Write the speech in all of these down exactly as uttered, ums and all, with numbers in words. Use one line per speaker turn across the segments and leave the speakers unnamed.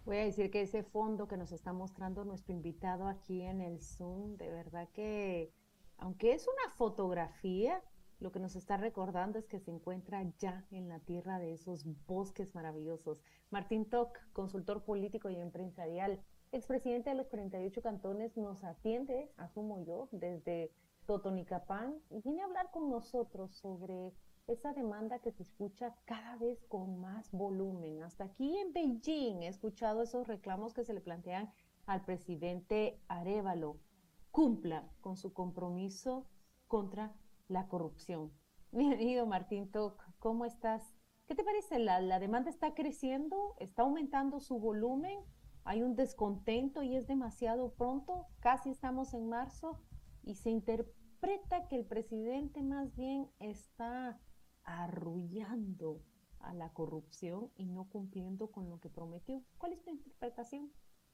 Voy a decir que ese fondo que nos está mostrando nuestro invitado aquí en el Zoom, de verdad que, aunque es una fotografía, lo que nos está recordando es que se encuentra ya en la tierra de esos bosques maravillosos. Martín Toc, consultor político y empresarial, expresidente de los cuarenta y ocho cantones, nos atiende, asumo yo, desde Totonicapán, y viene a hablar con nosotros sobre esa demanda que se escucha cada vez con más volumen. Hasta aquí en Beijing he escuchado esos reclamos que se le plantean al presidente Arévalo. Cumpla con su compromiso contra la corrupción. Bienvenido, Martín Toc. ¿Cómo estás? ¿Qué te parece? ¿La, la demanda está creciendo? ¿Está aumentando su volumen? ¿Hay un descontento y es demasiado pronto? Casi estamos en marzo y se interpreta que el presidente más bien está arrullando a la corrupción y no cumpliendo con lo que prometió. ¿Cuál es tu interpretación?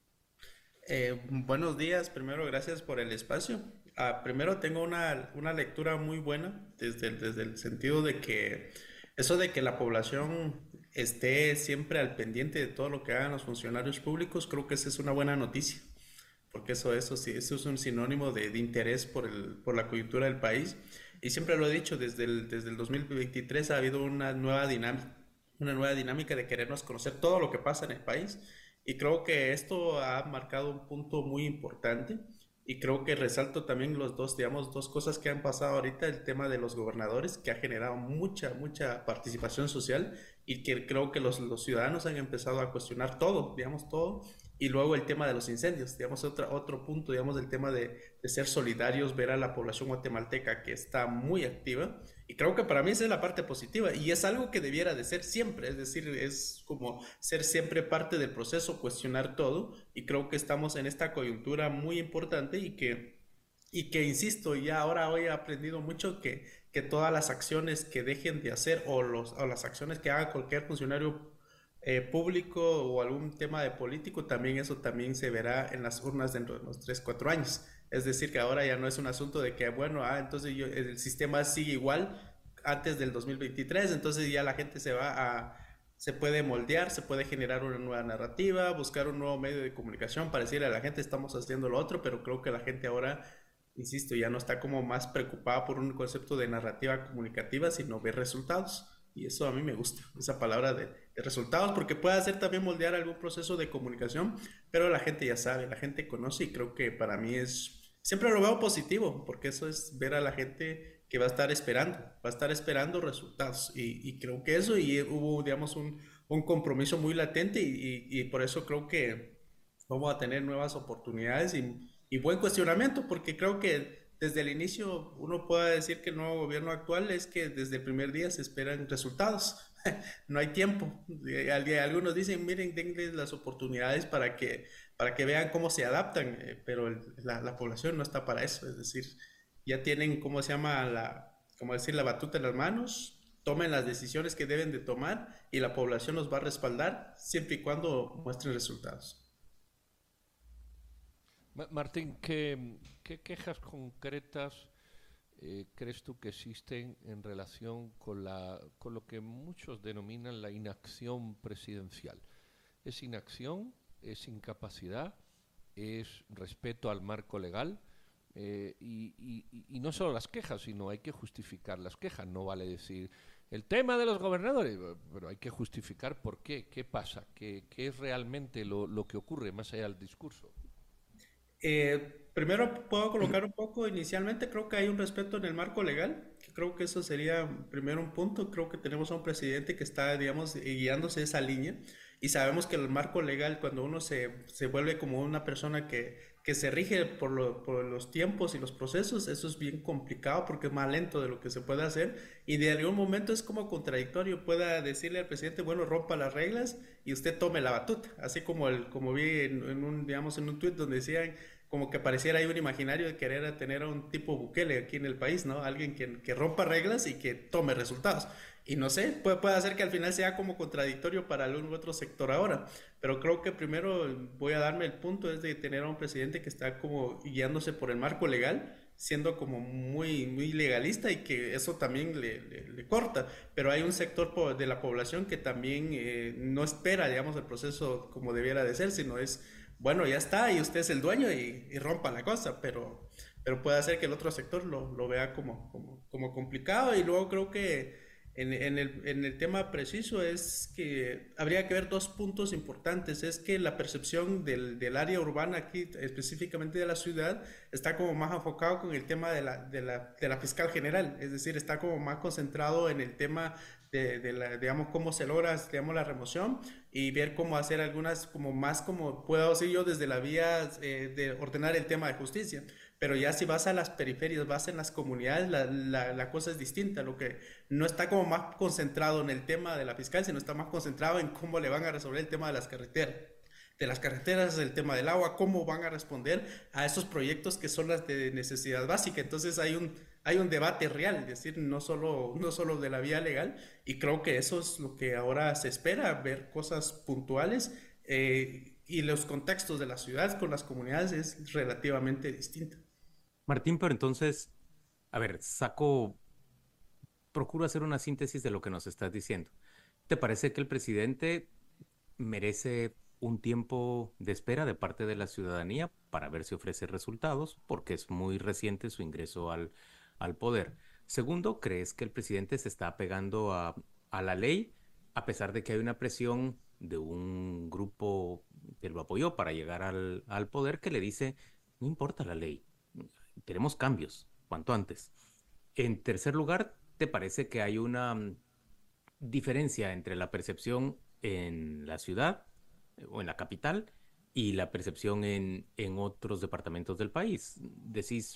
Eh, buenos días, primero gracias por el espacio. Ah, primero tengo una, una lectura muy buena desde, el- desde el sentido de que eso de que la población esté siempre al pendiente de todo lo que hagan los funcionarios públicos, creo que esa es una buena noticia, porque eso, eso sí, eso es un sinónimo de, de interés por el, por la coyuntura del país. Y siempre lo he dicho, desde el, desde el dos mil veintitrés ha habido una nueva dinámica, una nueva dinámica de querernos conocer todo lo que pasa en el país. Y creo que esto ha marcado un punto muy importante. Y creo que resalto también los dos, digamos, dos cosas que han pasado ahorita, el tema de los gobernadores, que ha generado mucha, mucha participación social y que creo que los, los ciudadanos han empezado a cuestionar todo, digamos, todo. Y luego el tema de los incendios, digamos, otro, otro punto, digamos, del tema de, de ser solidarios, ver a la población guatemalteca que está muy activa. Y creo que para mí esa es la parte positiva y es algo que debiera de ser siempre, es decir, es como ser siempre parte del proceso, cuestionar todo. Y creo que estamos en esta coyuntura muy importante y que y que, insisto, ya ahora hoy he aprendido mucho que, que todas las acciones que dejen de hacer o, los, o las acciones que haga cualquier funcionario eh, público o algún tema de político, también eso también se verá en las urnas dentro de unos tres cuatro años. Es decir, que ahora ya no es un asunto de que, bueno, ah, entonces yo, el sistema sigue igual antes del dos mil veintitrés, entonces ya la gente se va a, se puede moldear, se puede generar una nueva narrativa, buscar un nuevo medio de comunicación para decirle a la gente estamos haciendo lo otro, pero creo que la gente ahora, insisto, ya no está como más preocupada por un concepto de narrativa comunicativa, sino ver resultados. Y eso a mí me gusta, esa palabra de, de resultados, porque puede hacer también moldear algún proceso de comunicación, pero la gente ya sabe, la gente conoce y creo que para mí es, siempre lo veo positivo, porque eso es ver a la gente que va a estar esperando, va a estar esperando resultados. Y, y creo que eso, y hubo, digamos, un, un compromiso muy latente y, y, y por eso creo que vamos a tener nuevas oportunidades y, y buen cuestionamiento, porque creo que desde el inicio uno puede decir que el nuevo gobierno actual es que desde el primer día se esperan resultados. No hay tiempo. Eh, Algunos dicen, miren, denles las oportunidades para que, para que vean cómo se adaptan, eh, pero el- la, la población no está para eso. Es decir, ya tienen, ¿cómo se llama? La, como decir, la batuta en las manos, tomen las decisiones que deben de tomar y la población los va a respaldar siempre y cuando muestren resultados.
Ma- Martín, ¿qué, qué quejas concretas eh, crees tú que existen en relación con, la, con lo que muchos denominan la inacción presidencial? ¿Es inacción? ¿Es incapacidad? ¿Es respeto al marco legal? Eh, y, y- y no solo las quejas, sino hay que justificar las quejas. No vale decir el tema de los gobernadores, pero hay que justificar por qué, qué pasa, qué, qué es realmente lo, lo que ocurre más allá del discurso.
Eh, primero puedo colocar un poco, inicialmente creo que hay un respeto en el marco legal, que creo que eso sería primero un punto, creo que tenemos a un presidente que está, digamos, eh, guiándose esa línea y sabemos que el marco legal, cuando uno se, se vuelve como una persona que, que se rige por, lo- por los tiempos y los procesos, eso es bien complicado porque es más lento de lo que se puede hacer y de algún momento es como contradictorio, pueda decirle al presidente, bueno, rompa las reglas y usted tome la batuta, así como, el, como vi en, en un, digamos, en un tuit donde decían como que pareciera ahí un imaginario de querer tener a un tipo Bukele aquí en el país, ¿no? Alguien que, que rompa reglas y que tome resultados. Y no sé, puede, puede hacer que al final sea como contradictorio para algún otro sector ahora. Pero creo que primero voy a darme el punto es de tener a un presidente que está como guiándose por el marco legal, siendo como muy, muy legalista y que eso también le, le, le corta. Pero hay un sector de la población que también eh, no espera, digamos, el proceso como debiera de ser, sino es, bueno, ya está y usted es el dueño y, y rompa la cosa, pero, pero puede hacer que el otro sector lo, lo vea como, como, como complicado. Y luego creo que en, en, el, en el tema preciso es que habría que ver dos puntos importantes. Es que la percepción del, del área urbana aquí, específicamente de la ciudad, está como más enfocado con el tema de la, de la, de la fiscal general. Es decir, está como más concentrado en el tema de, de la, digamos, cómo se logra, digamos, la remoción y ver cómo hacer algunas, como más, como puedo decir yo, desde la vía eh, de ordenar el tema de justicia. Pero ya si vas a las periferias, vas en las comunidades, la, la, la cosa es distinta. Lo que no está como más concentrado en el tema de la fiscal, sino está más concentrado en cómo le van a resolver el tema de las carreteras. De las carreteras, el tema del agua, cómo van a responder a esos proyectos que son las de necesidad básica. Entonces hay un, hay un debate real, es decir, no solo, no solo de la vía legal, y creo que eso es lo que ahora se espera, ver cosas puntuales, eh, y los contextos de la ciudad con las comunidades es relativamente distinto.
Martín, pero entonces, a ver, saco, procuro hacer una síntesis de lo que nos estás diciendo. ¿Te parece que el presidente merece un tiempo de espera de parte de la ciudadanía para ver si ofrece resultados, porque es muy reciente su ingreso al, al poder? Segundo, ¿crees que el presidente se está apegando a, a la ley, a pesar de que hay una presión de un grupo que lo apoyó para llegar al, al poder que le dice, no importa la ley, queremos cambios, cuanto antes? En tercer lugar, ¿te parece que hay una mm, diferencia entre la percepción en la ciudad eh, o en la capital y la percepción en, en otros departamentos del país? Decís,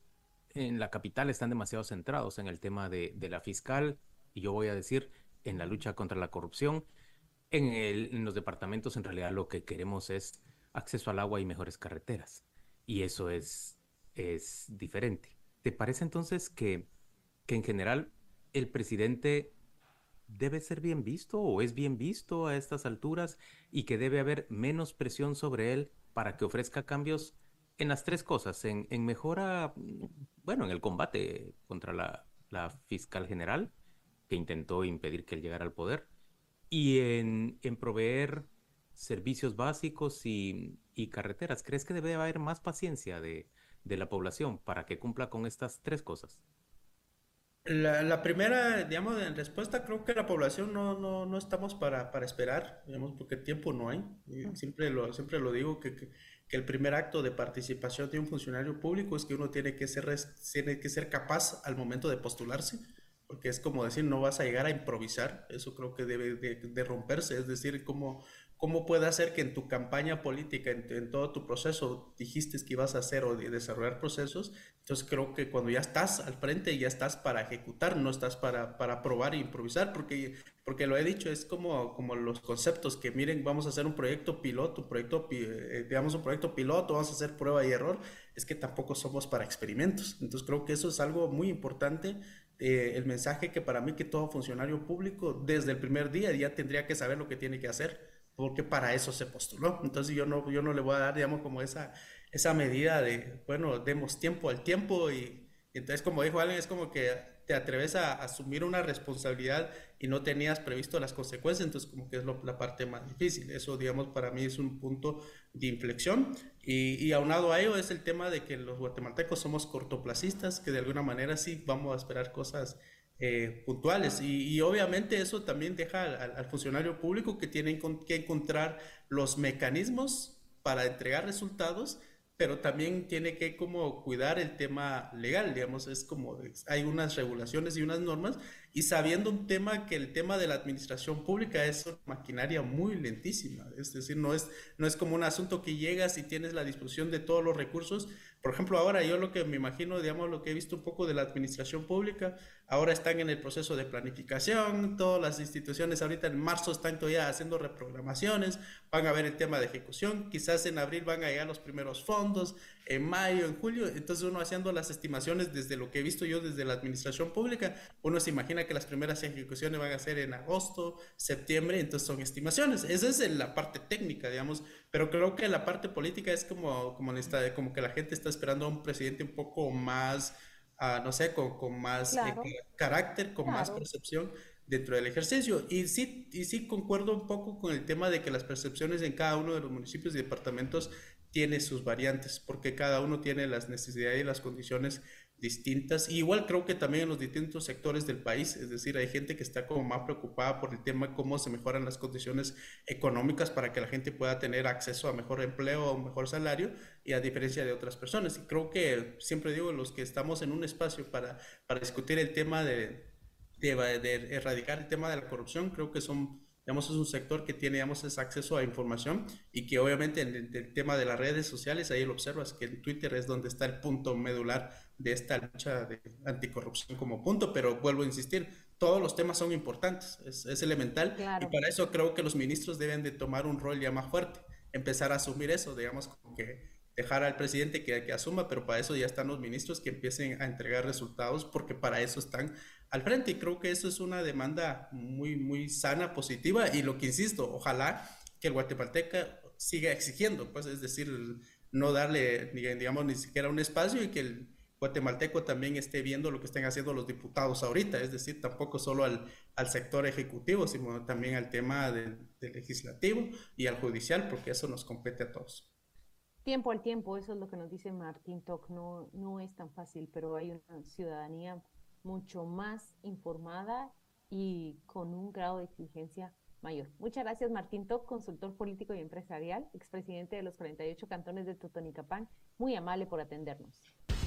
en la capital están demasiado centrados en el tema de, de la fiscal, y yo voy a decir, en la lucha contra la corrupción. En, el, en los departamentos, en realidad, lo que queremos es acceso al agua y mejores carreteras. Y eso es, es diferente. ¿Te parece entonces que, que en general el presidente debe ser bien visto o es bien visto a estas alturas y que debe haber menos presión sobre él para que ofrezca cambios en las tres cosas, en, en mejora, mm, bueno, en el combate contra la, la fiscal general que intentó impedir que él llegara al poder, y en, en proveer servicios básicos y, y carreteras? ¿Crees que debe haber más paciencia de, de la población para que cumpla con estas tres cosas?
La, la primera, digamos, en respuesta, creo que la población no, no, no estamos para, para esperar, digamos, porque tiempo no hay. Y siempre lo, siempre lo digo que, que, que el primer acto de participación de un funcionario público es que uno tiene que ser, res- tiene que ser capaz al momento de postularse, porque es como decir, no vas a llegar a improvisar, eso creo que debe de, de romperse, es decir, cómo, cómo puede hacer que en tu campaña política, en, en todo tu proceso, dijiste que ibas a hacer o de desarrollar procesos. Entonces creo que cuando ya estás al frente, ya estás para ejecutar, no estás para, para probar e improvisar, porque, porque lo he dicho, es como, como los conceptos que miren, vamos a hacer un proyecto piloto, un proyecto, pi- eh, digamos un proyecto piloto, vamos a hacer prueba y error, es que tampoco somos para experimentos. Entonces creo que eso es algo muy importante, eh, el mensaje que para mí que todo funcionario público desde el primer día ya tendría que saber lo que tiene que hacer, porque para eso se postuló. Entonces yo no, yo no le voy a dar, digamos, como esa esa medida de, bueno, demos tiempo al tiempo y, y entonces como dijo alguien, es como que te atreves a, a asumir una responsabilidad y no tenías previsto las consecuencias, entonces como que es lo- la parte más difícil. Eso, digamos, para mí es un punto de inflexión y, y aunado a ello es el tema de que los guatemaltecos somos cortoplacistas, que de alguna manera sí vamos a esperar cosas eh, puntuales y, y obviamente eso también deja al, al- al funcionario público que tiene encon- que encontrar los mecanismos para entregar resultados, pero también tiene que como cuidar el tema legal, digamos, es como de- hay unas regulaciones y unas normas, y sabiendo un tema que el tema de la administración pública es una maquinaria muy lentísima, es decir, no es, no es como un asunto que llegas y tienes la disposición de todos los recursos. Por ejemplo, ahora yo lo que me imagino, digamos, lo que he visto un poco de la administración pública, ahora están en el proceso de planificación, todas las instituciones ahorita en marzo están todavía haciendo reprogramaciones, van a ver el tema de ejecución, quizás en abril van a llegar los primeros fondos, en mayo, en julio, entonces uno haciendo las estimaciones desde lo que he visto yo desde la administración pública, uno se imagina imagina que las primeras ejecuciones van a ser en agosto, septiembre, entonces son estimaciones. Esa es la parte técnica, digamos, pero creo que la parte política es como, como, está, como que la gente está esperando a un presidente un poco más, uh, no sé, con, con más eh,
Claro,
carácter, con más
claro.
percepción dentro del ejercicio. Y sí, y sí concuerdo un poco con el tema de que las percepciones en cada uno de los municipios y departamentos tiene sus variantes, porque cada uno tiene las necesidades y las condiciones distintas. Y igual creo que también en los distintos sectores del país, es decir, hay gente que está como más preocupada por el tema de cómo se mejoran las condiciones económicas para que la gente pueda tener acceso a mejor empleo, a un mejor salario, y a diferencia de otras personas. Y creo que siempre digo, los que estamos en un espacio para, para discutir el tema de, de, de erradicar el tema de la corrupción, creo que son, digamos, es un sector que tiene, digamos, ese acceso a información y que obviamente en el, el tema de las redes sociales, ahí lo observas, que en Twitter es donde está el punto medular de esta lucha de anticorrupción como punto, pero vuelvo a insistir, todos los temas son importantes, es, es elemental y
Claro.
para eso creo que los ministros deben de tomar un rol ya más fuerte, empezar a asumir eso, digamos, como que dejar al presidente que, que asuma, pero para eso ya están los ministros que empiecen a entregar resultados porque para eso están al frente y creo que eso es una demanda muy, muy sana, positiva y lo que insisto, ojalá que el guatemalteca siga exigiendo, pues es decir, no darle, digamos, ni siquiera un espacio y que el guatemalteco también esté viendo lo que estén haciendo los diputados ahorita, es decir, tampoco solo al, al sector ejecutivo, sino también al tema del, del legislativo y al judicial, porque eso nos compete a todos.
Tiempo al tiempo, eso es lo que nos dice Martín Toc, no, no es tan fácil, pero hay una ciudadanía mucho más informada y con un grado de exigencia mayor. Muchas gracias, Martín Toc, consultor político y empresarial, expresidente de los cuarenta y ocho cantones de Totonicapán, muy amable por atendernos.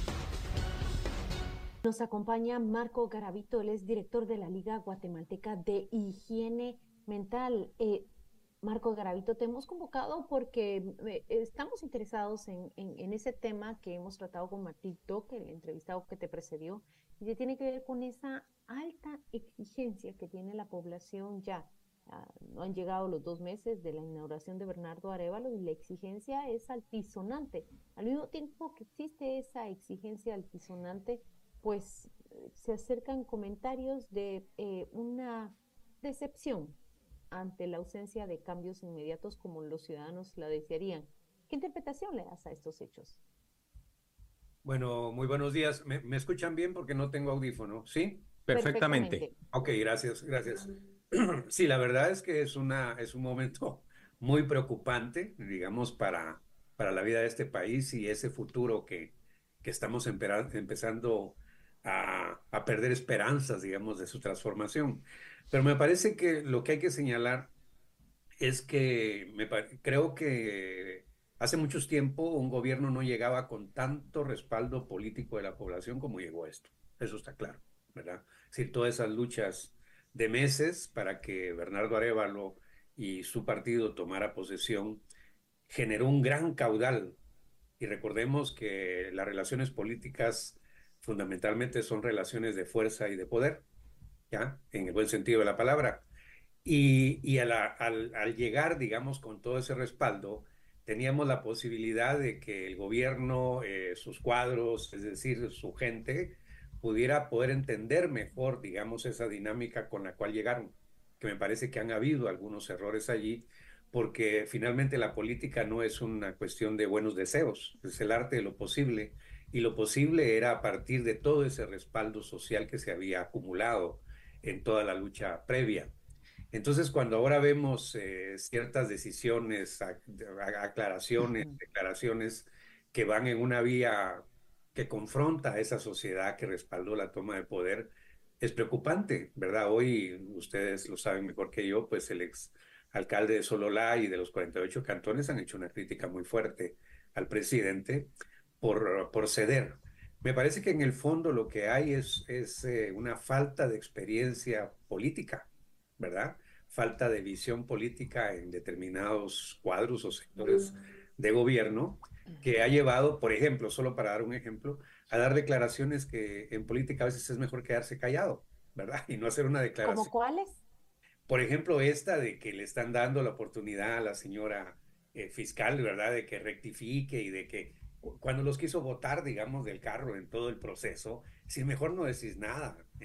Nos acompaña Marco Garavito, él es director de la Liga Guatemalteca de Higiene Mental. Eh, Marco Garavito, te hemos convocado porque eh, estamos interesados en, en, en, ese tema que hemos tratado con Martín Toc, el entrevistado que te precedió, y que tiene que ver con esa alta exigencia que tiene la población ya. Uh, no han llegado los dos meses de la inauguración de Bernardo Arévalo y la exigencia es altisonante. Al mismo tiempo que existe esa exigencia altisonante, pues se acercan comentarios de eh, una decepción ante la ausencia de cambios inmediatos como los ciudadanos la desearían. ¿Qué interpretación le das a estos hechos?
Bueno, muy buenos días. ¿Me, me escuchan bien? Porque no tengo audífono, ¿sí?
Perfectamente.
Perfectamente.
Ok, gracias, gracias. Sí, la verdad es que es, una, es un momento muy preocupante, digamos, para, para la vida de este país y ese futuro que, que estamos empezando a, a perder esperanzas, digamos, de su transformación. Pero me parece que lo que hay que señalar es que me creo que hace mucho tiempo un gobierno no llegaba con tanto respaldo político de la población como llegó esto. Eso está claro, ¿verdad? Es decir, todas esas luchas de meses para que Bernardo Arévalo y su partido tomara posesión generó un gran caudal. Y recordemos que las relaciones políticas fundamentalmente son relaciones de fuerza y de poder, ¿ya? En el buen sentido de la palabra. Y, y al, al, al llegar, digamos, con todo ese respaldo, teníamos la posibilidad de que el gobierno, eh, sus cuadros, es decir, su gente, pudiera poder entender mejor, digamos, esa dinámica con la cual llegaron, que me parece que han habido algunos errores allí, porque finalmente la política no es una cuestión de buenos deseos, es el arte de lo posible, y lo posible era a partir de todo ese respaldo social que se había acumulado en toda la lucha previa. Entonces, cuando ahora vemos eh, ciertas decisiones, aclaraciones, declaraciones que van en una vía que confronta a esa sociedad que respaldó la toma de poder, es preocupante, ¿verdad? Hoy, ustedes lo saben mejor que yo, pues el ex alcalde de Sololá y de los cuarenta y ocho cantones han hecho una crítica muy fuerte al presidente por, por ceder. Me parece que en el fondo lo que hay es, es eh, una falta de experiencia política, ¿verdad? Falta de visión política en determinados cuadros o sectores de gobierno que ha llevado, por ejemplo, solo para dar un ejemplo, a dar declaraciones que en política a veces es mejor quedarse callado, ¿verdad? Y no hacer una declaración.
¿Cómo cuáles?
Por ejemplo, esta de que le están dando la oportunidad a la señora eh, fiscal, ¿verdad? De que rectifique y de que cuando los quiso votar, digamos, del carro en todo el proceso, si mejor no decís nada, ¿ya?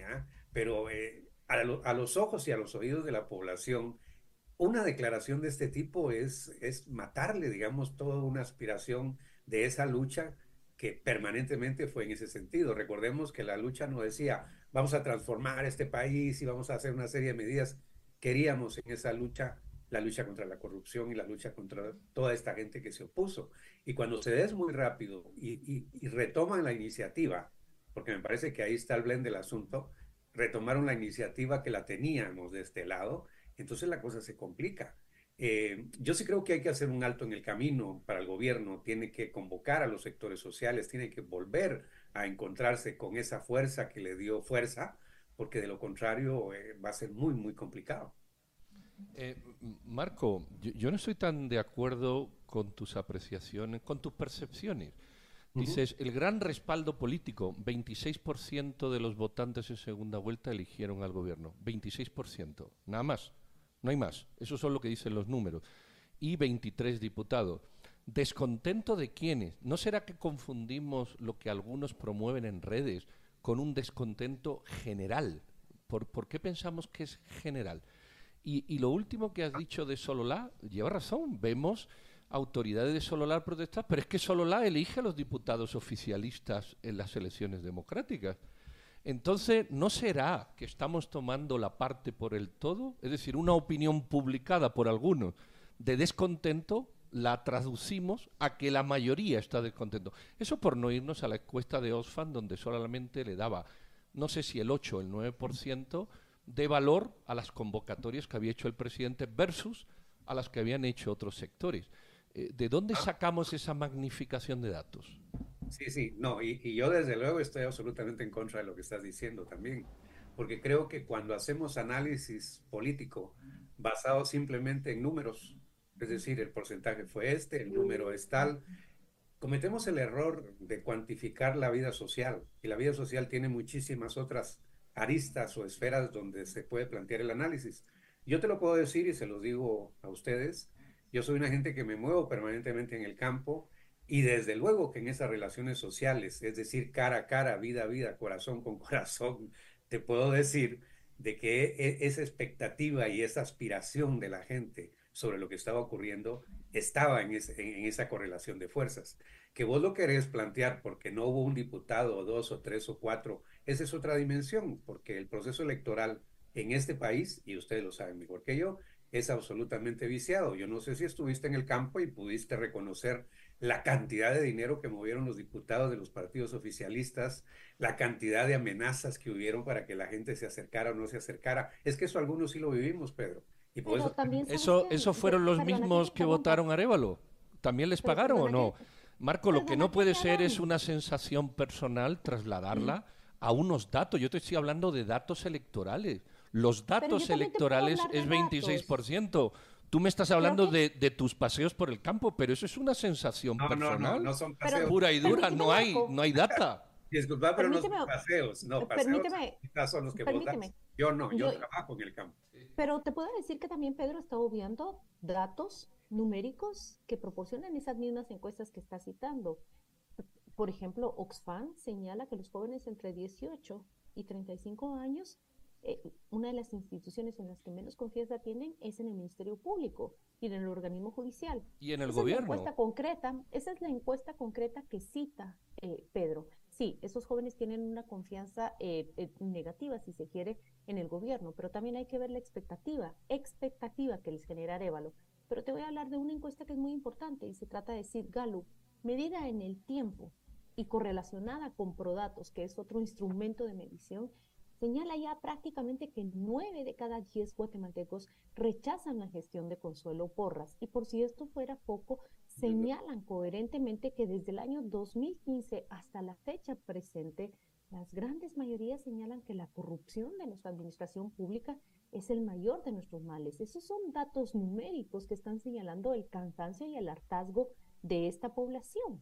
pero eh, a, lo, a los ojos y a los oídos de la población, una declaración de este tipo es, es matarle, digamos, toda una aspiración de esa lucha que permanentemente fue en ese sentido. Recordemos que la lucha no decía, vamos a transformar este país y vamos a hacer una serie de medidas. Queríamos en esa lucha la lucha contra la corrupción y la lucha contra toda esta gente que se opuso. Y cuando se des muy rápido y, y, y retoman la iniciativa, porque me parece que ahí está el blend del asunto, retomaron la iniciativa que la teníamos de este lado, entonces la cosa se complica. Eh, yo sí creo que hay que hacer un alto en el camino para el gobierno, tiene que convocar a los sectores sociales, tiene que volver a encontrarse con esa fuerza que le dio fuerza, porque de lo contrario eh, va a ser muy, muy complicado.
Eh, Marco, yo, yo no estoy tan de acuerdo con tus apreciaciones, con tus percepciones. Dices, uh-huh. El gran respaldo político, veintiséis por ciento de los votantes en segunda vuelta eligieron al gobierno, veintiséis por ciento, nada más, no hay más, eso es lo que dicen los números, y veintitrés diputados. ¿Descontento de quiénes? ¿No será que confundimos lo que algunos promueven en redes con un descontento general? ¿Por, ¿por qué pensamos que es general? Y, y lo último que has dicho de Sololá, lleva razón, vemos autoridades de Sololá protestar, pero es que Sololá elige a los diputados oficialistas en las elecciones democráticas. Entonces, ¿no será que estamos tomando la parte por el todo? Es decir, una opinión publicada por algunos de descontento la traducimos a que la mayoría está descontento. Eso por no irnos a la encuesta de Oxfam, donde solamente le daba, no sé si el ocho o el nueve por ciento de valor a las convocatorias que había hecho el presidente versus a las que habían hecho otros sectores. ¿De dónde sacamos esa magnificación de datos?
Sí, sí, no, y, y yo desde luego estoy absolutamente en contra de lo que estás diciendo también, porque creo que cuando hacemos análisis político basado simplemente en números, es decir, el porcentaje fue este, el número es tal, cometemos el error de cuantificar la vida social, y la vida social tiene muchísimas otras aristas o esferas donde se puede plantear el análisis. Yo te lo puedo decir y se los digo a ustedes. Yo soy una gente que me muevo permanentemente en el campo y desde luego que en esas relaciones sociales, es decir, cara a cara, vida a vida, corazón con corazón, te puedo decir de que esa expectativa y esa aspiración de la gente sobre lo que estaba ocurriendo estaba en, ese, en esa correlación de fuerzas. Que vos lo querés plantear porque no hubo un diputado o dos o tres o cuatro, esa es otra dimensión, porque el proceso electoral en este país, y ustedes lo saben mejor que yo, es absolutamente viciado. Yo no sé si estuviste en el campo y pudiste reconocer la cantidad de dinero que movieron los diputados de los partidos oficialistas, la cantidad de amenazas que hubieron para que la gente se acercara o no se acercara. Es que eso algunos sí lo vivimos, Pedro. Y por eso,
también
eso,
que,
eso fueron los
perdona,
mismos que votaron a Arévalo. ¿También les pagaron o no?
Que,
Marco, lo que no puede ser es una sensación personal trasladarla a unos datos. Yo te estoy hablando de datos electorales. Los datos electorales es veintiséis por ciento. Tú me estás hablando que... de, de tus paseos por el campo, pero eso es una sensación
no,
personal.
No, no, no son paseos.
Pero, pura y dura, no hay, no hay data.
Disculpa, pero no son paseos. No, paseos
permíteme,
son los que
permíteme.
votas. Yo no, yo,
yo
trabajo en el campo.
Pero te puedo decir que también Pedro está obviando datos numéricos que proporcionan esas mismas encuestas que está citando. Por ejemplo, Oxfam señala que los jóvenes entre dieciocho y treinta y cinco años, eh, una de las instituciones en las que menos confianza tienen es en el Ministerio Público y en el organismo judicial.
Y en el
esa
gobierno.
Es la encuesta concreta, esa es la encuesta concreta que cita eh, Pedro. Sí, esos jóvenes tienen una confianza eh, eh, negativa, si se quiere, en el gobierno, pero también hay que ver la expectativa, expectativa que les genera Arévalo. Pero te voy a hablar de una encuesta que es muy importante y se trata de decir Gallup, medida en el tiempo y correlacionada con Prodatos, que es otro instrumento de medición, señala ya prácticamente que nueve de cada diez guatemaltecos rechazan la gestión de Consuelo Porras. Y por si esto fuera poco, señalan coherentemente que desde el año dos mil quince hasta la fecha presente, las grandes mayorías señalan que la corrupción de nuestra administración pública es el mayor de nuestros males. Esos son datos numéricos que están señalando el cansancio y el hartazgo de esta población.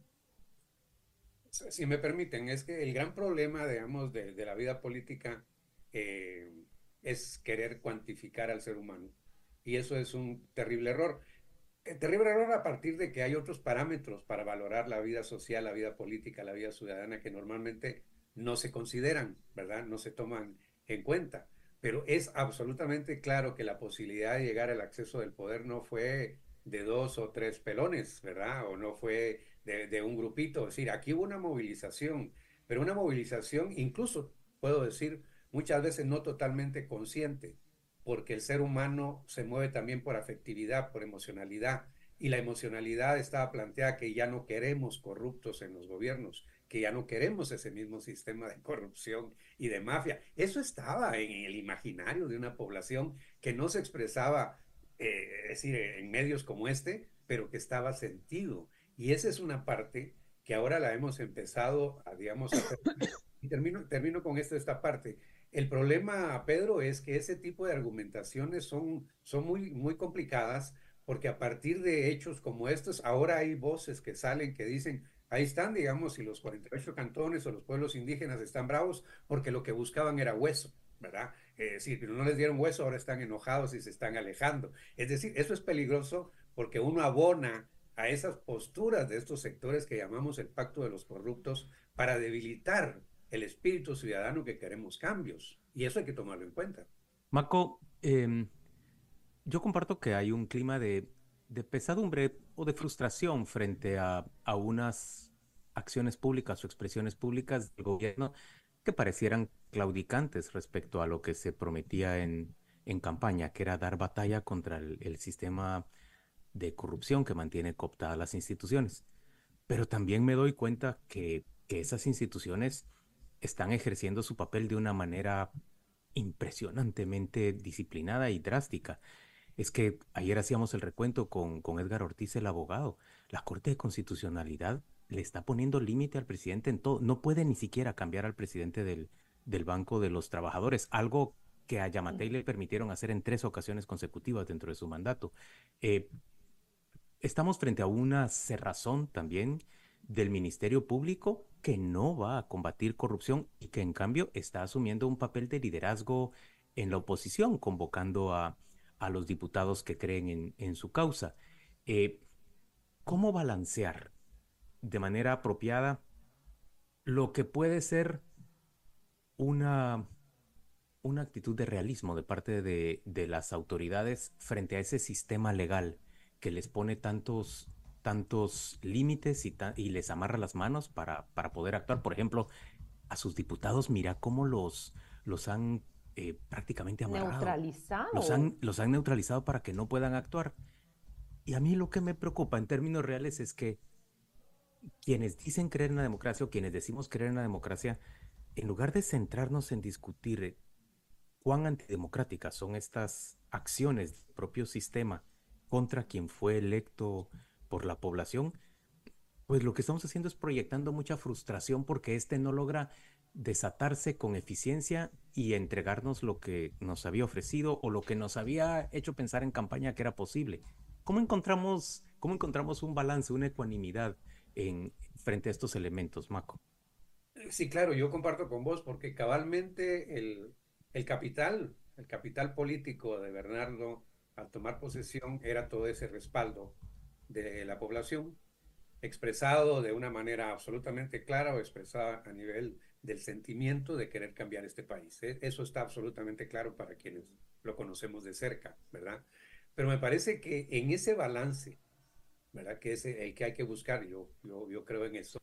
Si me permiten, es que el gran problema, digamos, de, de la vida política eh, es querer cuantificar al ser humano. Y eso es un terrible error. El terrible error a partir de que hay otros parámetros para valorar la vida social, la vida política, la vida ciudadana que normalmente no se consideran, ¿verdad? No se toman en cuenta. Pero es absolutamente claro que la posibilidad de llegar al acceso del poder no fue de dos o tres pelones, ¿verdad? O no fue de, de un grupito. Es decir, aquí hubo una movilización, pero una movilización, incluso puedo decir, muchas veces no totalmente consciente, porque el ser humano se mueve también por afectividad, por emocionalidad, y la emocionalidad estaba planteada que ya no queremos corruptos en los gobiernos, que ya no queremos ese mismo sistema de corrupción y de mafia. Eso estaba en el imaginario de una población que no se expresaba, eh, es decir, en medios como este, pero que estaba sentido. Y esa es una parte que ahora la hemos empezado a, digamos, a percibir. Y termino, termino con esto, esta parte. El problema, Pedro, es que ese tipo de argumentaciones son, son muy, muy complicadas porque a partir de hechos como estos, ahora hay voces que salen que dicen, ahí están, digamos, si los cuarenta y ocho cantones o los pueblos indígenas están bravos porque lo que buscaban era hueso, ¿verdad? Es decir, pero no les dieron hueso, ahora están enojados y se están alejando. Es decir, eso es peligroso porque uno abona a esas posturas de estos sectores que llamamos el pacto de los corruptos para debilitar el espíritu ciudadano que queremos cambios. Y eso hay que tomarlo en cuenta.
Marco, eh, yo comparto que hay un clima de, de pesadumbre o de frustración frente a, a unas acciones públicas o expresiones públicas del gobierno que parecieran claudicantes respecto a lo que se prometía en, en campaña, que era dar batalla contra el, el sistema de corrupción que mantiene cooptadas las instituciones. Pero también me doy cuenta que, que esas instituciones están ejerciendo su papel de una manera impresionantemente disciplinada y drástica. Es que ayer hacíamos el recuento con, con Edgar Ortiz, el abogado. La Corte de Constitucionalidad le está poniendo límite al presidente en todo. No puede ni siquiera cambiar al presidente del, del Banco de los Trabajadores, algo que a Yamatei le permitieron hacer en tres ocasiones consecutivas dentro de su mandato. Eh, estamos frente a una cerrazón también del Ministerio Público que no va a combatir corrupción y que en cambio está asumiendo un papel de liderazgo en la oposición, convocando a, a los diputados que creen en, en su causa. Eh, ¿Cómo balancear de manera apropiada lo que puede ser una, una actitud de realismo de parte de, de las autoridades frente a ese sistema legal que les pone tantos, tantos límites y, ta y les amarra las manos para, para poder actuar? Por ejemplo, a sus diputados, mira cómo los, los han eh, prácticamente amarrado.
Neutralizado.
Los han, los han neutralizado para que no puedan actuar. Y a mí lo que me preocupa en términos reales es que quienes dicen creer en la democracia o quienes decimos creer en la democracia, en lugar de centrarnos en discutir cuán antidemocráticas son estas acciones del propio sistema contra quien fue electo por la población, pues lo que estamos haciendo es proyectando mucha frustración porque este no logra desatarse con eficiencia y entregarnos lo que nos había ofrecido o lo que nos había hecho pensar en campaña que era posible. ¿Cómo encontramos, cómo encontramos un balance, una ecuanimidad en, frente a estos elementos, Maco?
Sí, claro, yo comparto con vos porque cabalmente el, el capital, el capital político de Bernardo al tomar posesión era todo ese respaldo de la población, expresado de una manera absolutamente clara o expresada a nivel del sentimiento de querer cambiar este país. Eso está absolutamente claro para quienes lo conocemos de cerca, ¿verdad? Pero me parece que en ese balance, ¿verdad? Que es el que hay que buscar, yo, yo, yo creo en eso,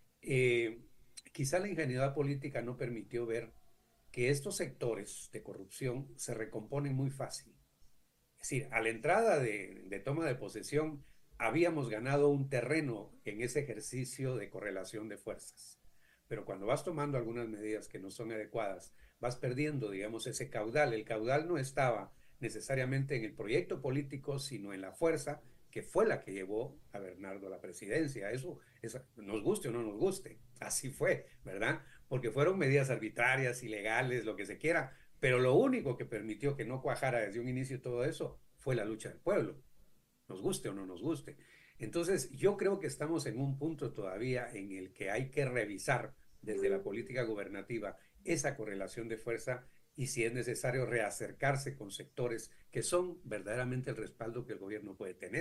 eh, quizá la ingenuidad política no permitió ver que estos sectores de corrupción se recomponen muy fácil. Es decir, a la entrada de, de toma de posesión habíamos ganado un terreno en ese ejercicio de correlación de fuerzas. Pero cuando vas tomando algunas medidas que no son adecuadas, vas perdiendo, digamos, ese caudal. El caudal no estaba necesariamente en el proyecto político, sino en la fuerza que fue la que llevó a Bernardo a la presidencia. Eso, eso nos guste o no nos guste, así fue, ¿verdad? Porque fueron medidas arbitrarias, ilegales, lo que se quiera, pero lo único que permitió que no cuajara desde un inicio todo eso fue la lucha del pueblo, nos guste o no nos guste. Entonces, yo creo que estamos en un punto todavía en el que hay que revisar desde la política gubernativa esa correlación de fuerza y si es necesario reacercarse con sectores que son verdaderamente el respaldo que el gobierno puede tener.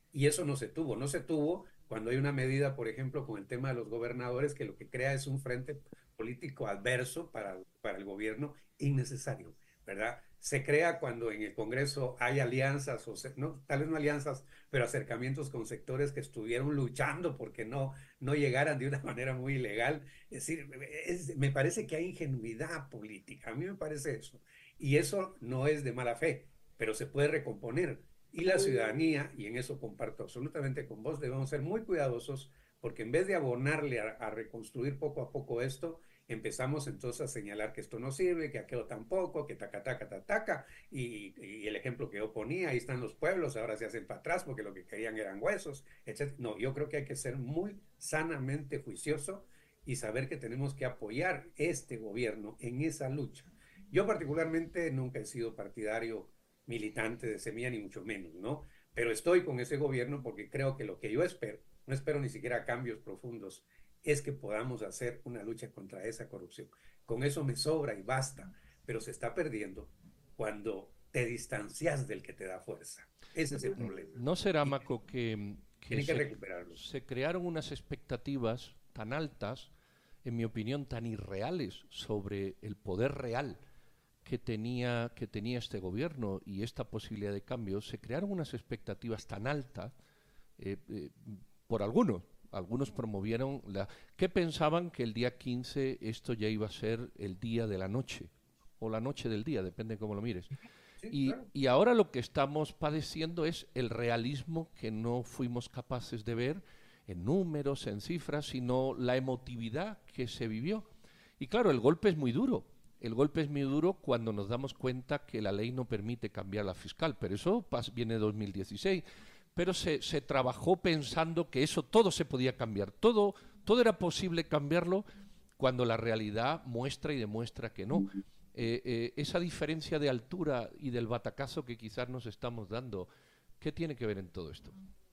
Y eso no se tuvo, no se tuvo cuando hay una medida, por ejemplo, con el tema de los gobernadores, que lo que crea es un frente político adverso para, para el gobierno innecesario, ¿verdad? Se crea cuando en el Congreso hay alianzas, o se, no, tal vez no alianzas, pero acercamientos con sectores que estuvieron luchando porque no, no llegaran de una manera muy ilegal. Es decir, es, me parece que hay ingenuidad política, a mí me parece eso. Y eso no es de mala fe, pero se puede recomponer. Y la ciudadanía, y en eso comparto absolutamente con vos, debemos ser muy cuidadosos porque en vez de abonarle a, a reconstruir poco a poco esto, empezamos entonces a señalar que esto no sirve, que aquello tampoco, que taca, taca, taca, taca, y, y el ejemplo que yo ponía, ahí están los pueblos, ahora se hacen para atrás porque lo que querían eran huesos, etcétera. No, yo creo que hay que ser muy sanamente juicioso y saber que tenemos que apoyar este gobierno en esa lucha. Yo particularmente nunca he sido partidario militante de Semilla, ni mucho menos, ¿no? Pero estoy con ese gobierno porque creo que lo que yo espero, no espero ni siquiera cambios profundos, es que podamos hacer una lucha contra esa corrupción. Con eso me sobra y basta, pero se está perdiendo cuando te distancias del que te da fuerza. Ese es el problema.
¿No será, Maco, que, que,
Tienen que
se,
recuperarlo.
se crearon unas expectativas tan altas, en mi opinión, tan irreales sobre el poder real que tenía, que tenía este gobierno y esta posibilidad de cambio? Se crearon unas expectativas tan altas eh, eh, por algunos. Algunos promovieron la... ¿Qué pensaban? Que el día quince esto ya iba a ser el día de la noche, o la noche del día, depende de cómo lo mires.
Sí,
Y,
claro.
y ahora lo que estamos padeciendo es el realismo que no fuimos capaces de ver en números, en cifras, sino la emotividad que se vivió. Y claro, el golpe es muy duro. El golpe es muy duro cuando nos damos cuenta que la ley no permite cambiar la fiscal, pero eso viene de dos mil dieciséis. Pero se, se trabajó pensando que eso todo se podía cambiar, todo, todo era posible cambiarlo, cuando la realidad muestra y demuestra que no. Eh, eh, esa diferencia de altura y del batacazo que quizás nos estamos dando, ¿qué tiene que ver en todo esto?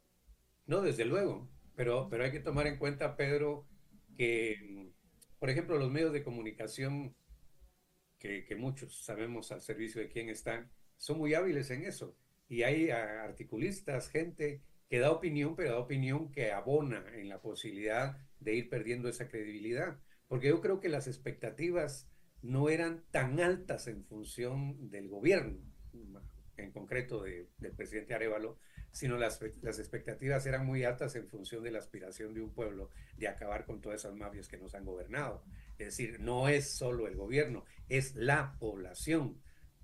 No, desde luego, pero, pero hay que tomar en cuenta, Pedro, que, por ejemplo, los medios de comunicación, que, que muchos sabemos al servicio de quién están, son muy hábiles en eso. Y hay a, articulistas, gente que da opinión, pero da opinión que abona en la posibilidad de ir perdiendo esa credibilidad. Porque yo creo que las expectativas no eran tan altas en función del gobierno, en concreto de, del presidente Arévalo, sino las, las expectativas eran muy altas en función de la aspiración de un pueblo de acabar con todas esas mafias que nos han gobernado. Es decir, no es solo el gobierno, es la población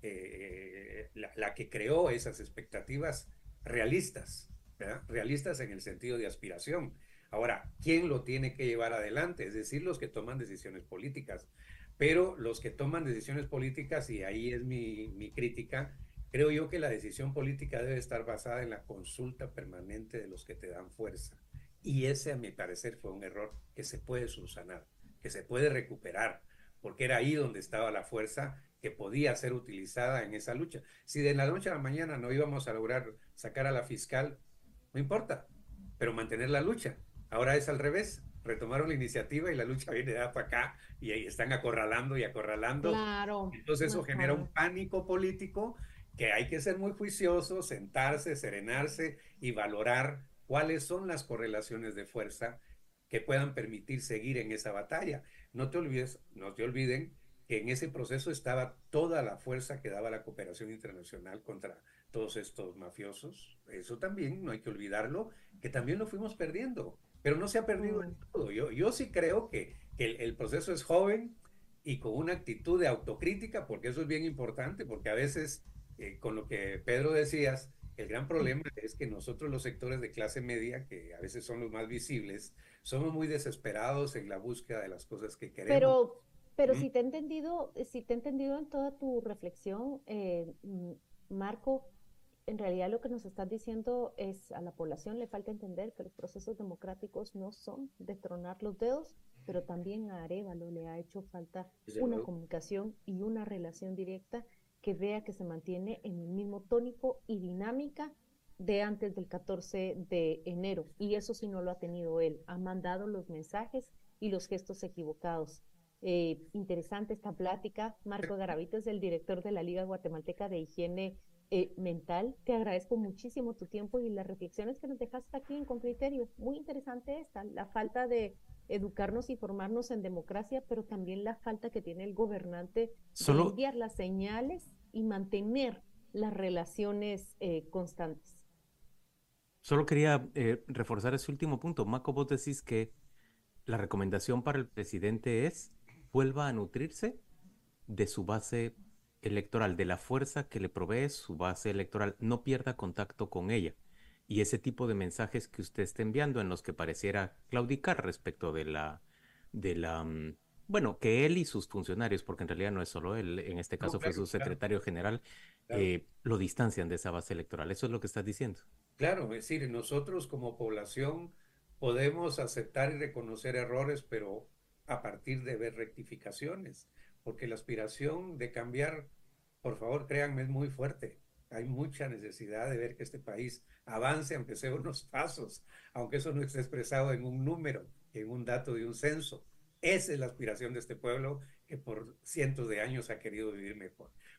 eh, la, la que creó esas expectativas realistas, ¿verdad? Realistas en el sentido de aspiración. Ahora, ¿quién lo tiene que llevar adelante? Es decir, los que toman decisiones políticas. Pero los que toman decisiones políticas, y ahí es mi, mi crítica, creo yo que la decisión política debe estar basada en la consulta permanente de los que te dan fuerza. Y ese, a mi parecer, fue un error que se puede subsanar, que se puede recuperar, porque era ahí donde estaba la fuerza que podía ser utilizada en esa lucha. Si de la noche a la mañana no íbamos a lograr sacar a la fiscal, no importa, pero mantener la lucha. Ahora es al revés. Retomaron la iniciativa y la lucha viene de para acá y ahí están acorralando y acorralando.
Claro.
Entonces eso
Ajá.
genera un pánico político que hay que ser muy juicioso, sentarse, serenarse y valorar cuáles son las correlaciones de fuerza que puedan permitir seguir en esa batalla. No te olvides, no te olviden que en ese proceso estaba toda la fuerza que daba la cooperación internacional contra todos estos mafiosos. Eso también no hay que olvidarlo, que también lo fuimos perdiendo, pero no se ha perdido del todo. Yo, yo sí creo que, que el, el proceso es joven y con una actitud de autocrítica, porque eso es bien importante, porque a veces, eh, con lo que Pedro decías, el gran problema es que nosotros los sectores de clase media, que a veces son los más visibles, somos muy desesperados en la búsqueda de las cosas que queremos.
Pero, pero
¿Mm?
si te he entendido, si te he entendido en toda tu reflexión, eh, mm, Marco, en realidad lo que nos estás diciendo es a la población le falta entender que los procesos democráticos no son de tronar los dedos, pero también a Arévalo le ha hecho falta
Desde
una
luego.
comunicación y una relación directa que vea que se mantiene en el mismo tónico y dinámica de antes del catorce de enero. Y eso sí no lo ha tenido él. Ha mandado los mensajes y los gestos equivocados. Eh, interesante esta plática. Marco Garavito es el director de la Liga Guatemalteca de Higiene eh, mental. Te agradezco muchísimo tu tiempo y las reflexiones que nos dejaste aquí en Con Criterio. Muy interesante esta, la falta de educarnos y formarnos en democracia, pero también la falta que tiene el gobernante de
Solo,
enviar las señales y mantener las relaciones eh, constantes.
solo quería eh, reforzar ese último punto. Marco, vos decís que la recomendación para el presidente es vuelva a nutrirse de su base electoral, de la fuerza que le provee su base electoral, no pierda contacto con ella. Y ese tipo de mensajes que usted está enviando en los que pareciera claudicar respecto de la, de la, mm, bueno, que él y sus funcionarios, porque en realidad no es solo él, en este
No,
caso fue
claro,
su
claro,
secretario general,
claro.
eh, lo distancian de esa base electoral. Eso es lo que estás diciendo.
Claro, es decir, nosotros como población podemos aceptar y reconocer errores, pero a partir de ver rectificaciones, porque la aspiración de cambiar, por favor, créanme, es muy fuerte. Hay mucha necesidad de ver que este país avance, aunque sea unos pasos, aunque eso no esté expresado en un número, en un dato de un censo. Esa es la aspiración de este pueblo que por cientos de años ha querido vivir mejor.